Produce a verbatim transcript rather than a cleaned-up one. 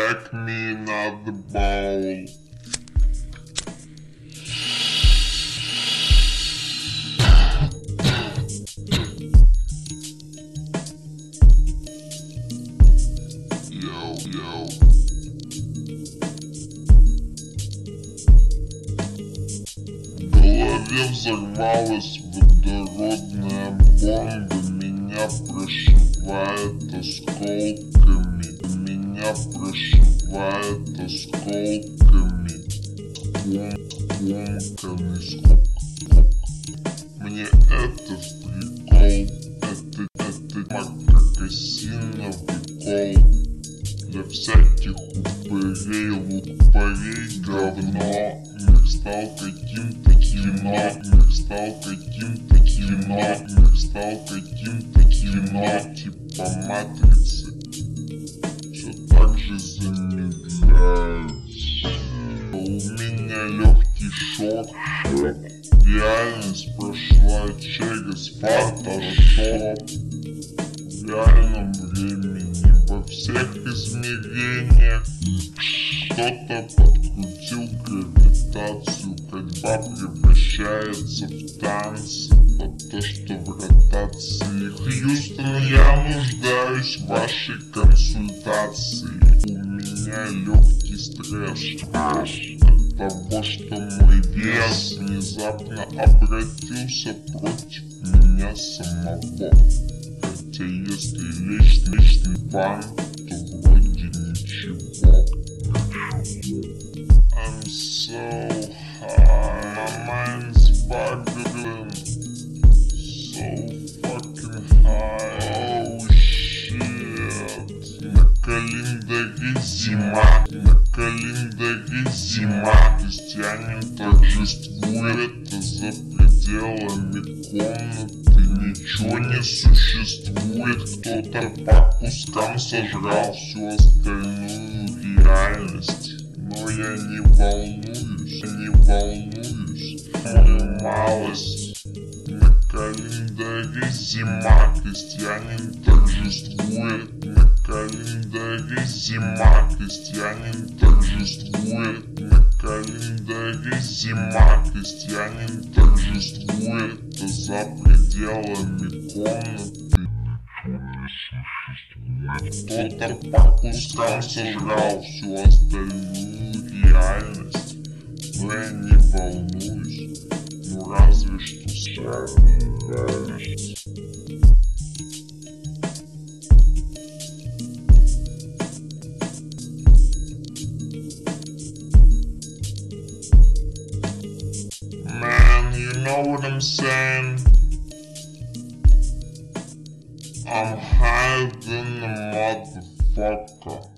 smack me in the ball. Yo, yo. В голове взорвалась водородная бомба, меня прошивает осколками, меня прошивает осколками, комканный скок. Мне это в прикол, это, это как осиновый кол. Для всяких упырей, лупарей говно. Мир стал каким-то кино, мир стал каким-то кино, мир стал каким-то кино, типа матрицы. Все так же замедляется. У меня легкий шок, реальность прошла через фотошоп. В реальном времени во всех измерениях кто-то подкрутил гравитацию. Ходьба превращается в танцы, под то, что в ротации. Хьюстон, я нуждаюсь в вашей консультации. У меня легкий стресс от того, что мой вес внезапно обратился против меня самого. Хотя если лечь личный план, то вроде ничего. I'm so high, my mind's bugging, so fucking high. Oh shit. На календаре зима, на календаре зима. Крестьянин торжествует, а за пределами комнаты ничего не существует. Кто-то по кускам сожрал всю остальную реальность. Но я не волнуюсь, я не волнуюсь. Мою малость. На календаре зима, крестьянин торжествует. На календаре зима, крестьянин торжествует. На календаре зима, крестьянин торжествует. А за пределами комнаты кто-то по кускам сожрал всю остальную реальность. Но я не волнуюсь, ну разве что реальность. Man, you know what I'm saying? I'm higher than a motherfucker.